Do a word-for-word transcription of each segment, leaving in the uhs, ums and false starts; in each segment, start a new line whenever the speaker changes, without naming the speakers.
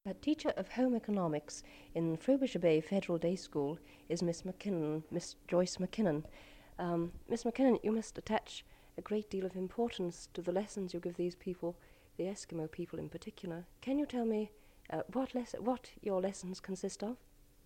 A teacher of home economics in Frobisher Bay Federal Day School is Miss McKinnon, Miss Joyce McKinnon. Um, Miss McKinnon, you must attach a great deal of importance to the lessons you give these people, the Eskimo people in particular. Can you tell me uh, what les- what your lessons consist of?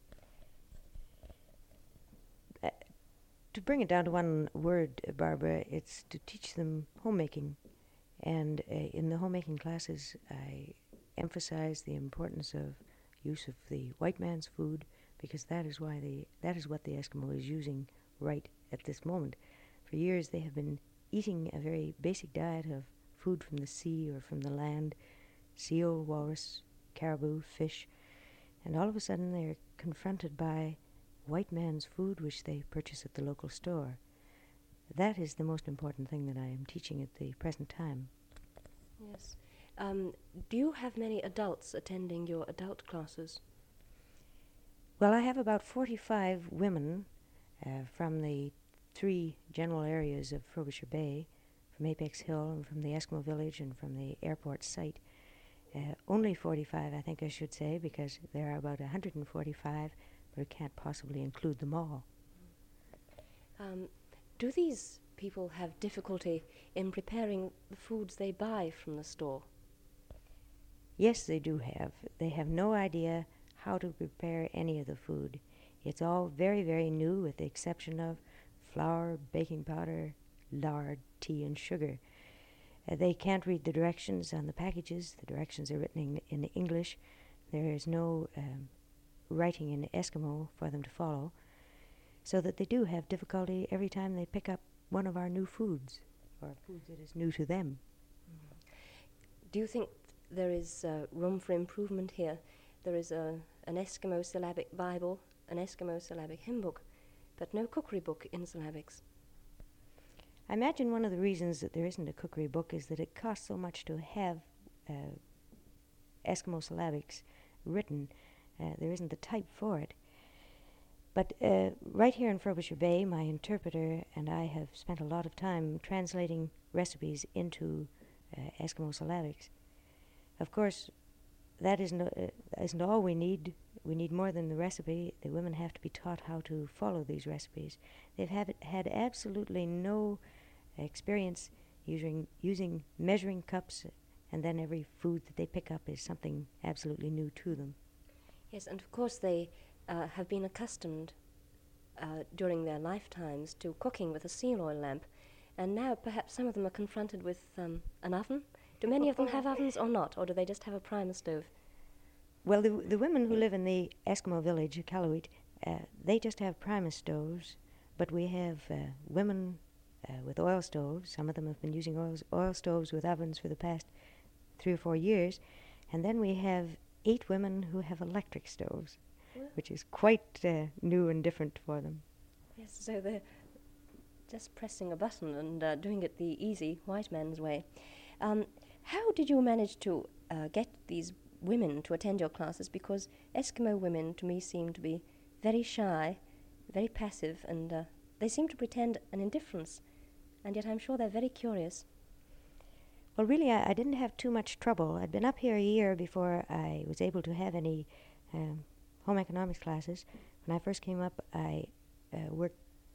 Uh, to bring it down to one word, uh, Barbara, it's to teach them homemaking. And uh, in the homemaking classes, I emphasize the importance of use of the white man's food, because that is why the that is what the Eskimo is using right at this moment. For years they have been eating a very basic diet of food from the sea or from the land, seal, walrus, caribou, fish, and all of a sudden they're confronted by white man's food which they purchase at the local store. That is the most important thing that I am teaching at the present time.
Yes. Um, do you have many adults attending your adult classes?
Well, I have about forty-five women uh, from the three general areas of Frobisher Bay, from Apex Hill and from the Eskimo Village and from the airport site. Uh, only forty-five, I think I should say, because there are about one hundred forty-five, but we can't possibly include them all.
Um, do these people have difficulty in preparing the foods they buy from the store?
Yes, they do have. They have no idea how to prepare any of the food. It's all very, very new, with the exception of flour, baking powder, lard, tea, and sugar. Uh, they can't read the directions on the packages. The directions are written in, in English. There is no um, writing in Eskimo for them to follow, so that they do have difficulty every time they pick up one of our new foods, or foods that is new to them.
Mm. Do you think there is uh, room for improvement here? There is a, an Eskimo syllabic Bible, an Eskimo syllabic hymn book, but no cookery book in syllabics.
I imagine one of the reasons that there isn't a cookery book is that it costs so much to have uh, Eskimo syllabics written. Uh, there isn't the type for it. But uh, right here in Frobisher Bay, my interpreter and I have spent a lot of time translating recipes into uh, Eskimo syllabics. Of course, that isn't, uh, isn't all we need. We need more than the recipe. The women have to be taught how to follow these recipes. They've have had absolutely no experience using, using measuring cups, and then every food that they pick up is something absolutely new to them.
Yes, and of course they uh, have been accustomed uh, during their lifetimes to cooking with a seal oil lamp, and now perhaps some of them are confronted with um, an oven. Do many of them have ovens or not, or do they just have a primer stove?
Well, the, the women who live in the Eskimo village, Iqaluit, uh, they just have primus stoves, but we have uh, women uh, with oil stoves. Some of them have been using oil, oil stoves with ovens for the past three or four years. And then we have eight women who have electric stoves, well, which is quite uh, new and different for them.
Yes, so they're just pressing a button and uh, doing it the easy white man's way. Um, how did you manage to uh, get these women to attend your classes? Because Eskimo women to me seem to be very shy, very passive, and uh, they seem to pretend an indifference, and yet I'm sure they're very curious.
Well, really, I, I didn't have too much trouble. I'd been up here a year before I was able to have any um, home economics classes. When I first came up, I uh, worked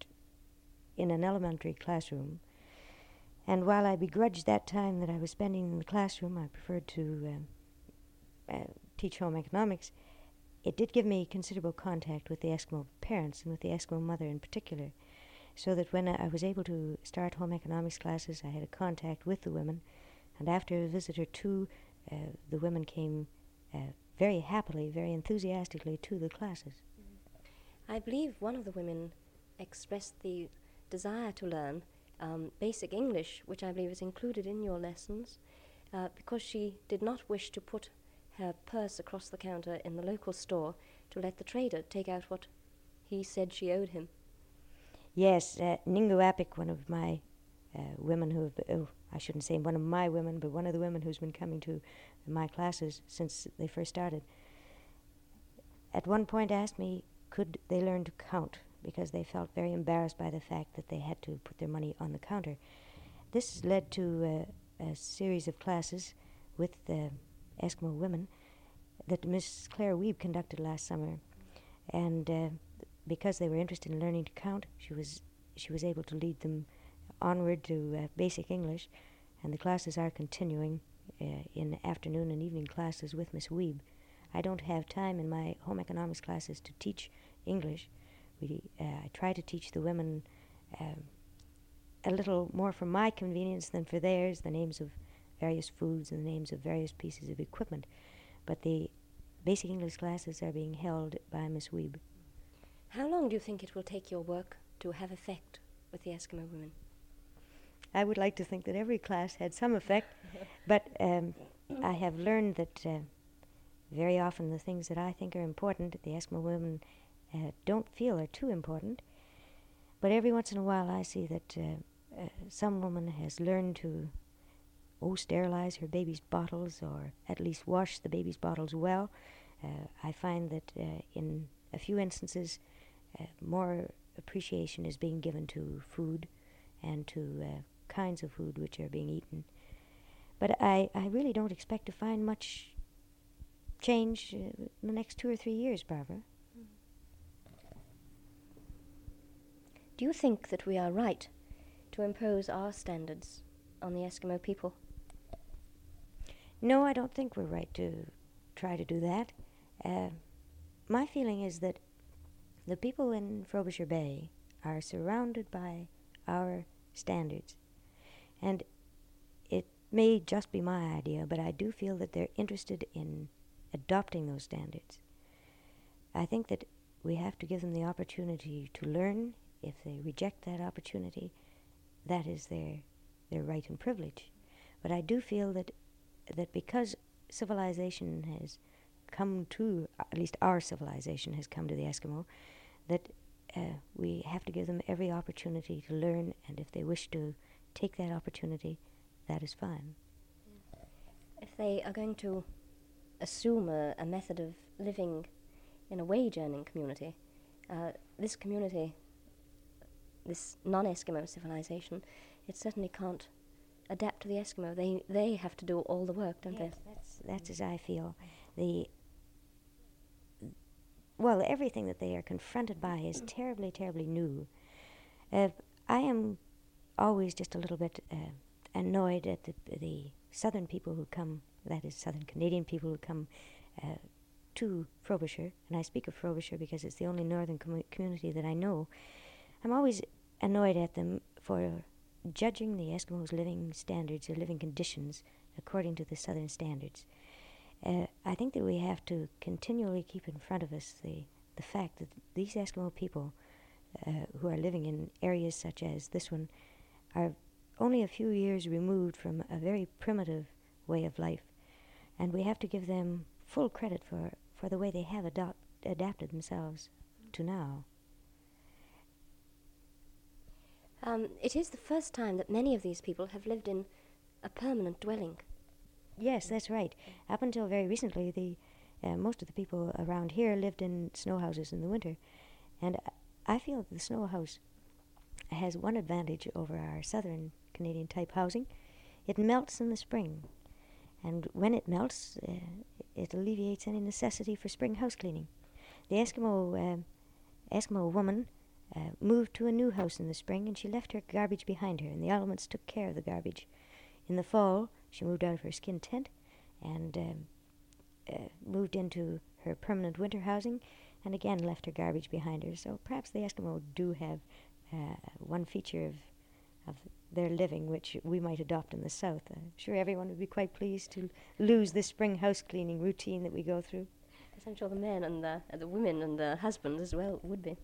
in an elementary classroom, and while I begrudged that time that I was spending in the classroom, I preferred to um, uh, teach home economics. It did give me considerable contact with the Eskimo parents and with the Eskimo mother in particular, so that when I, I was able to start home economics classes, I had a contact with the women, and after a visit or two, uh, the women came uh, very happily, very enthusiastically to the classes.
I believe one of the women expressed the desire to learn um, basic English, which I believe is included in your lessons, uh, because she did not wish to put her purse across the counter in the local store to let the trader take out what he said she owed him.
Yes, uh, Ningu Apik, one of my uh, women who have, oh, I shouldn't say one of my women, but one of the women who's been coming to my classes since they first started, at one point asked me, could they learn to count, because they felt very embarrassed by the fact that they had to put their money on the counter. This led to uh, a series of classes with uh, Eskimo women that Miss Claire Weeb conducted last summer, and uh, because they were interested in learning to count, she was she was able to lead them onward to uh, basic English, and the classes are continuing uh, in afternoon and evening classes with Miss Weeb. I don't have time in my home economics classes to teach English. We uh, I try to teach the women um, a little more for my convenience than for theirs, the names of various foods and the names of various pieces of equipment. But the basic English classes are being held by Miss Weeb.
How long do you think it will take your work to have effect with the Eskimo women?
I would like to think that every class had some effect, but um, I have learned that uh, very often the things that I think are important, the Eskimo women uh, don't feel are too important. But every once in a while I see that uh, uh, some woman has learned to, oh, sterilize her baby's bottles, or at least wash the baby's bottles well. Uh, I find that uh, in a few instances uh, more appreciation is being given to food and to uh, kinds of food which are being eaten. But I, I really don't expect to find much change uh, in the next two or three years, Barbara.
Do you think that we are right to impose our standards on the Eskimo people?
No, I don't think we're right to try to do that. Uh, my feeling is that the people in Frobisher Bay are surrounded by our standards. And it may just be my idea, but I do feel that they're interested in adopting those standards. I think that we have to give them the opportunity to learn. If they reject that opportunity, that is their their right and privilege. But I do feel that that because civilization has come to, at least our civilization has come to the Eskimo, that uh, we have to give them every opportunity to learn, and if they wish to take that opportunity, that is fine.
If they are going to assume a, a method of living in a wage-earning community, uh, this community, this non-Eskimo civilization, it certainly can't adapt to the Eskimo. They they have to do all the work, don't
yes,
they?
That's, that's as I feel. The Well, everything that they are confronted by is terribly, terribly new. Uh, I am always just a little bit uh, annoyed at the, the southern people who come, that is, southern Canadian people who come uh, to Frobisher, and I speak of Frobisher because it's the only northern com- community that I know. I'm always annoyed at them for judging the Eskimos' living standards or living conditions according to the southern standards. Uh, I think that we have to continually keep in front of us the, the fact that these Eskimo people uh, who are living in areas such as this one are only a few years removed from a very primitive way of life, and we have to give them full credit for, for the way they have adopt, adapted themselves to now.
Um, it is the first time that many of these people have lived in a permanent dwelling.
Yes, that's right. Up until very recently, the uh, most of the people around here lived in snow houses in the winter, and I feel that the snow house has one advantage over our southern Canadian type housing. It melts in the spring, and when it melts, uh, it alleviates any necessity for spring house cleaning. The Eskimo uh, Eskimo woman uh, moved to a new house in the spring, and she left her garbage behind her, and the elements took care of the garbage. In the fall, she moved out of her skin tent and um, uh, moved into her permanent winter housing, and again left her garbage behind her. So perhaps the Eskimo do have uh, one feature of of their living which we might adopt in the south. I'm sure everyone would be quite pleased to lose this spring house cleaning routine that we go through.
Yes, I'm sure the men and the, uh, the women and the husbands as well would be.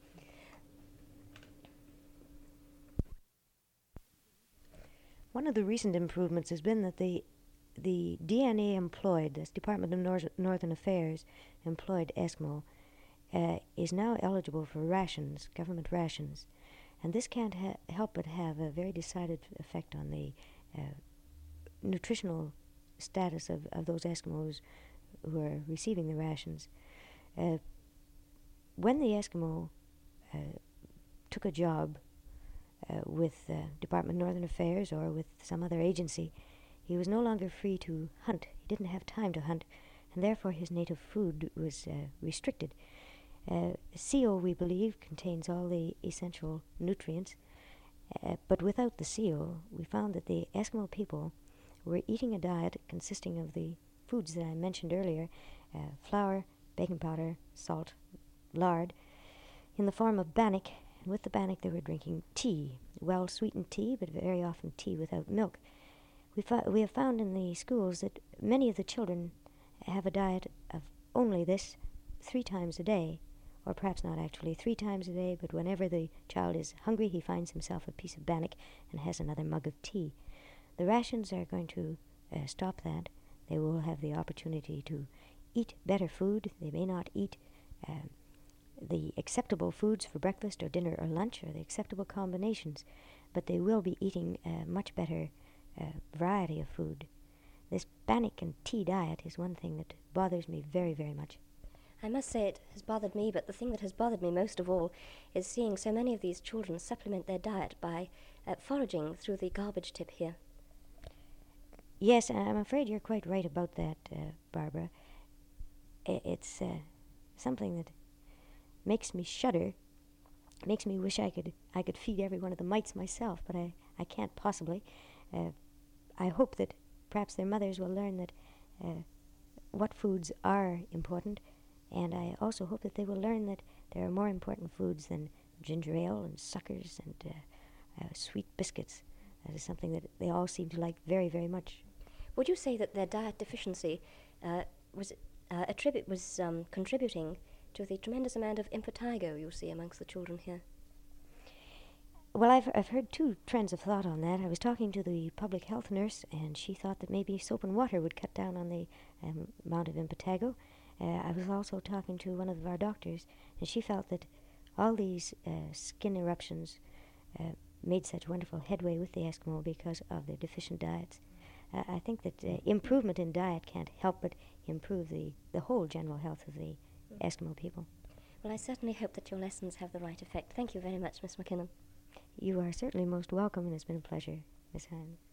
One of the recent improvements has been that the the D N A employed, this Department of Nor- Northern Affairs employed Eskimo, uh, is now eligible for rations, government rations. And this can't ha- help but have a very decided effect on the uh, nutritional status of, of those Eskimos who are receiving the rations. Uh, when the Eskimo uh, took a job uh, with uh, Department of Northern Affairs or with some other agency, he was no longer free to hunt. He didn't have time to hunt and therefore his native food was uh, restricted. Uh, seal, we believe, contains all the essential nutrients, uh, but without the seal, we found that the Eskimo people were eating a diet consisting of the foods that I mentioned earlier, uh, flour, baking powder, salt, lard, in the form of bannock, and with the bannock they were drinking tea, well-sweetened tea, but very often tea without milk. We, fo- we have found in the schools that many of the children have a diet of only this three times a day, or perhaps not actually three times a day, but whenever the child is hungry, he finds himself a piece of bannock and has another mug of tea. The rations are going to uh, stop that. They will have the opportunity to eat better food. They may not eat uh, the acceptable foods for breakfast or dinner or lunch, or the acceptable combinations, but they will be eating a much better uh, variety of food. This bannock and tea diet is one thing that bothers me very, very much.
I must say it has bothered me, but the thing that has bothered me most of all is seeing so many of these children supplement their diet by uh, foraging through the garbage tip here.
Yes, I'm afraid you're quite right about that, uh, Barbara. I- it's uh, something that makes me shudder, makes me wish I could I could feed every one of the mites myself, but I, I can't possibly. Uh, I hope that perhaps their mothers will learn that uh, what foods are important, and I also hope that they will learn that there are more important foods than ginger ale and suckers and uh, uh, sweet biscuits. That is something that they all seem to like very, very much.
Would you say that their diet deficiency uh, was uh, attribute was um, contributing to the tremendous amount of impetigo you see amongst the children here?
Well, I've I've heard two trends of thought on that. I was talking to the public health nurse, and she thought that maybe soap and water would cut down on the um, amount of impetigo. Uh, I was also talking to one of our doctors, and she felt that all these uh, skin eruptions uh, made such wonderful headway with the Eskimo because of their deficient diets. Uh, I think that uh, improvement in diet can't help but improve the, the whole general health of the mm. Eskimo people.
Well, I certainly hope that your lessons have the right effect. Thank you very much, Miss McKinnon.
You are certainly most welcome, and it's been a pleasure, Miss Hine.